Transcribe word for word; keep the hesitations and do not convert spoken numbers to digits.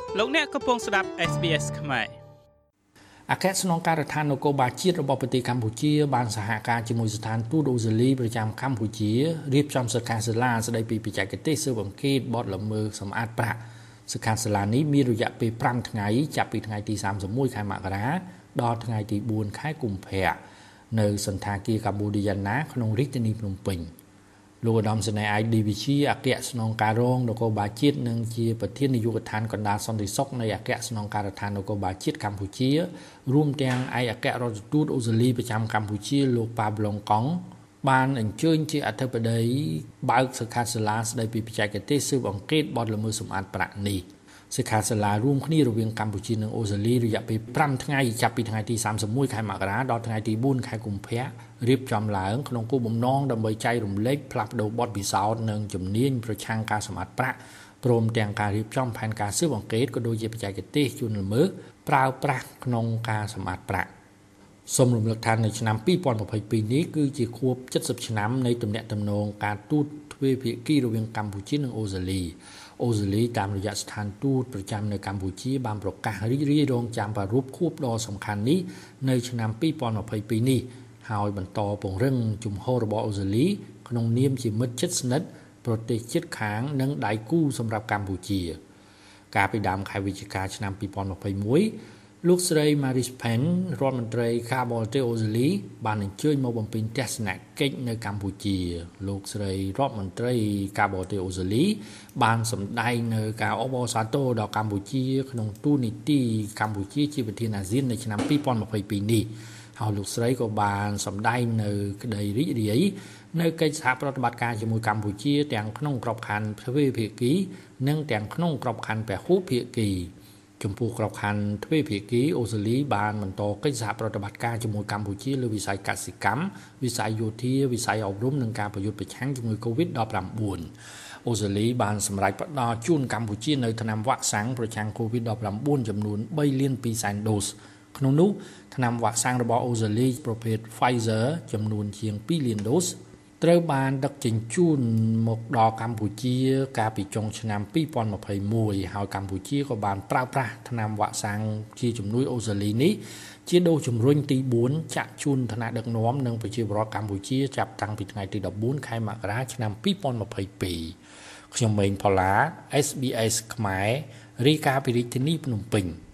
លោកអ្នកកំពុងស្ដាប់ เอส บี เอส ខ្មែរអគ្គស្នងការដ្ឋាននគរបាលជាតិរបស់ប្រទេសកម្ពុជាបានសហការជាមួយស្ថានទូតអូស្ត្រាលីប្រចាំកម្ពុជារៀបចំសិក្ខាសាលាស្ដីពីបច្ចេកទេសស៊ើបអង្កេតបទល្មើសសម្អាតប្រាក់សិក្ខាសាលានេះមានរយៈពេលប្រាំថ្ងៃចាប់ពីថ្ងៃទីសាមសិបមួយខែមករាដល់ថ្ងៃទីបួនខែកុម្ភៈនៅសន្តាគារកម្ពុជាយ៉ាណាក្នុងរាជធានីភ្នំពេញលោកឧត្តមសេនីយ៍ I D វិជាអគ្គស្នងការរងនគរបាលជាតិនិងជាប្រធាននាយកដ្ឋានកណ្ដាលសន្តិសុខនៃអគ្គស្នងការដ្ឋាននគរបាលជាតិកម្ពុជារួមទាំងឯកអគ្គរដ្ឋទូតអូស្ត្រាលីប្រចាំកម្ពុជាលោកប៉ាប្លុងកុងបានអញ្ជើញជាអធិបតីបើកសិក្ខាសាលាស្ដីពីបច្ចេកទេសស៊ើបអង្កេតបទល្មើសសម្អាតប្រាក់នេះសិក្ខាសាលារួមគ្នារវាងកម្ពុជានិងអូស្ត្រាលីរយៈពេលប្រាំថ្ងៃចាប់ពីថ្ងៃទីសាមសិបមួយខែមករាដល់ថ្ងៃទីបួនខែកុម្ភៈរៀបចំឡើងក្នុងគោលបំណងដើម្បីចែករំលែកផ្លាស់ប្តូរបទពិសោធន៍និងជំនាញប្រឆាំងការសម្អាតប្រាក់ព្រមទាំងការរៀបចំផែនការស៊ើបអង្កេតក៏ដូចជាបច្ចេកទេសជួនល្មើសប្រើប្រាស់ក្នុងការសម្អាតប្រាក់សូមរំលឹកថានៅឆ្នាំពីរពាន់ម្ភៃពីរនេះគឺជាខួបជិតសិបឆ្នាំនៃទំនាក់ទំនងការទូតទ្វេភាគីរវាងកម្ពុជានិងអូស្ត្រាលីអូស្ត្រាលីតាមរយៈស្ថានទូតប្រចាំនៅកម្ពុជាបានប្រកាសរីករាយរងចាំប្រារព្ធខួបដ៏សំខាន់នេះនៅឆ្នាំពីរពាន់ម្ភៃពីរនេះហើយបន្តពង្រឹងជំហររបស់អូស្ត្រាលីក្នុងនាមជាមិត្តជិតស្និទ្ធប្រទេសជិតខាងនិងដៃគូសម្រាប់កម្ពុជាកាលពីដើមខែវិច្ឆិកាឆ្នាំពីរពាន់ម្ភៃមួយលោកស្រី Marise Payne រដ្ឋមន្ត្រីការបរទេសអូស្ត្រាលីបានអញ្ជើញមកបំពេញទស្សនកិច្ចនៅកម្ពុជាលោកស្រីរដ្ឋមន្ត្រីការបរទេសអូស្ត្រាលីបានសម្ដែងនៅការអបអរសាទរដល់កម្ពុជាក្នុងទូនីតិកម្ពុជាជាប្រធានអាស៊ាននៅឆ្នាំពីរពាន់ម្ភៃពីរនេះហើយលោកស្រីក៏បានសម្ដែងនៅក្តីរីករាយនៅកិច្ចសហប្រតិបត្តិការជាមួយកម្ពុជាទាំងក្នុងក្របខ័ណ្ឌទ្វេភាគីនិងទាំងក្នុងក្របខ័ណ្ឌពហុភាគីចំពោះក្របខ័ណ្ឌទ្វេភាគីអូស្ត្រាលីបានបន្តកិច្ចសហប្រតិបត្តិការជាមួយកម្ពុជាលើវិស័យកសិកម្មវិស័យយោធាវិស័យអប់រំនិងការប្រយុទ្ធប្រឆាំងជាមួយ COVID ដប់ប្រាំបួន អូស្ត្រាលីបានសម្រេចផ្ដល់ជូនកម្ពុជានៅថ្នាំវ៉ាក់សាំងប្រឆាំង COVID ដប់ប្រាំបួន ចំនួនបីលានពីរសែនដូសក្នុងនោះថ្នាំវ៉ាក់សាំងរបស់អូស្ត្រាលីប្រភេទ Pfizer ចំនួនជាងពីរលានដូសត្រូវបានដឹកជញ្ជូនមកដល់កម្ពុជាកាលពីចុងឆ្នាំពីរពាន់ម្ភៃមួយហើយកម្ពុជាក៏បានប្រើប្រាស់ថ្នាំវ៉ាក់សាំងជាជំនួយអូស្ត្រាលីនេះជាដូសជំរុញទីបួនចាក់ជូនថ្នាក់ដឹកនាំនិងប្រជាពលរដ្ឋកម្ពុជាចាប់តាំងពីថ្ងៃទីដប់បួនខែមករាឆ្នាំពីរពាន់ម្ភៃពីរខ្ញុំម៉េងផល្លា เอส บี เอส ខ្មែររាយការណ៍ពីរាជធានីភ្នំពេញ